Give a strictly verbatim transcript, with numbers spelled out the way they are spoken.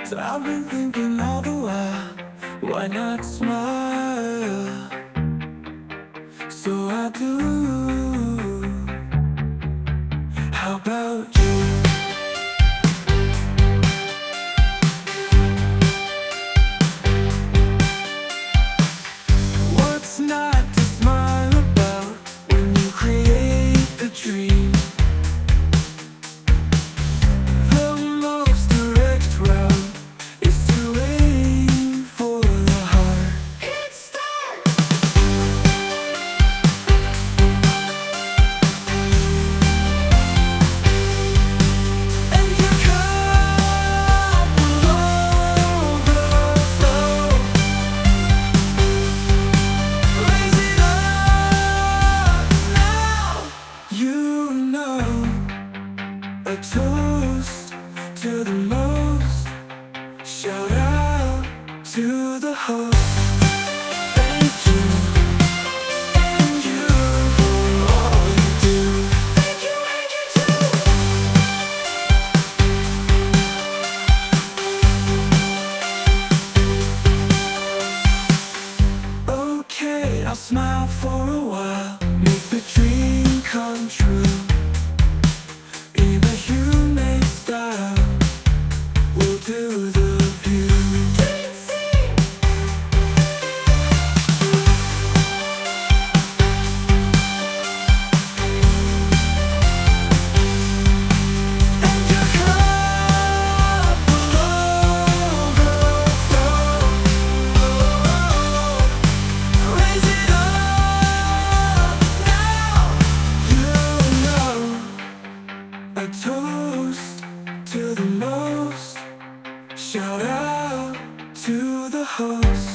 So I've been thinking all the while, why not smile? So I do. How about you? What's not to smile about when you create the dream? The most direct route is to aim for the heart. It's start. And your cup will overflow. Raise it up now. You know, a toast to the most. Shout out to the host. Thank you, and you for all you do. Thank you, and you too. Okay, I'll smile for a while, make the dream come true. In a humane style, we'll do the view. And your cup will overflow. Raise it up now. You know, a toast to the most. Shout out to the host.